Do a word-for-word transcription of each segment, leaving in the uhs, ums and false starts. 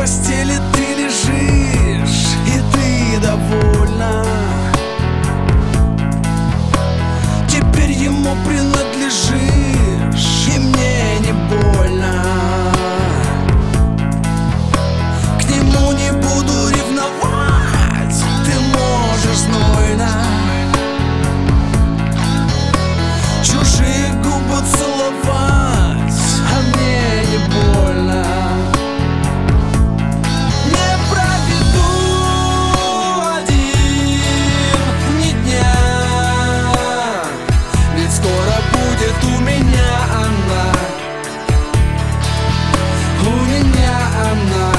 постели ты лежишь, и ты довольна. Теперь ему принадлежишь, и мне не больно. К нему не буду ревновать, ты можешь знойно чужие губы целовать, а мне не больно. Не проведу один ни дня, ведь скоро будет у меня она, у меня она.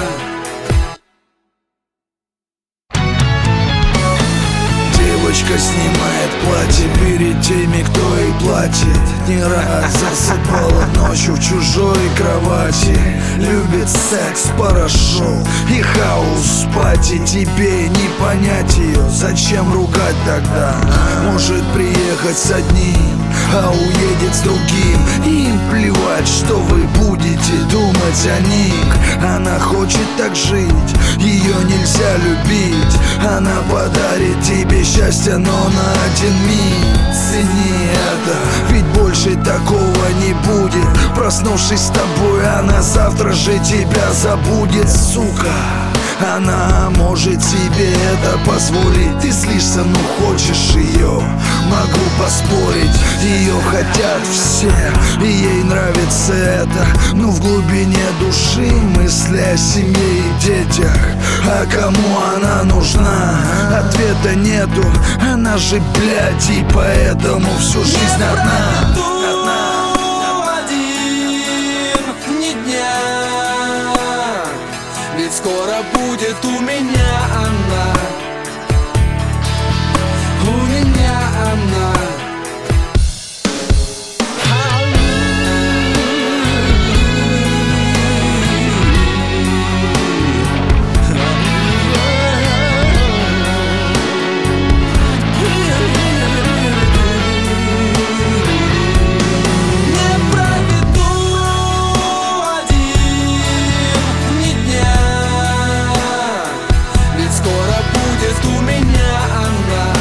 Девочка снимает платье перед теми, кто ей платит. Не раз засыпала ночью в чужой кровати. Любит секс, порошок и хаос пати. Тебе не понять ее, зачем ругать тогда? Может приехать с одним, а уедет с другим. Им плевать, что вы будете думать о них. Она хочет так жить, ее нельзя любить. Она подарит тебе счастье, но на один миг. Цени это, ведь больше такого не будет. Проснувшись с тобой, она завтра же тебя забудет, сука. Она может себе это позволить. Ты злишься, но хочешь ее. Могу поспорить, ее хотят все, и ей нравится это. Но в глубине души мысли о семье и детях. А кому она нужна? Ответа нету. Она же, блядь, и поэтому всю жизнь одна. Ведь скоро будет у меня она, у меня она. Скоро будет у меня она.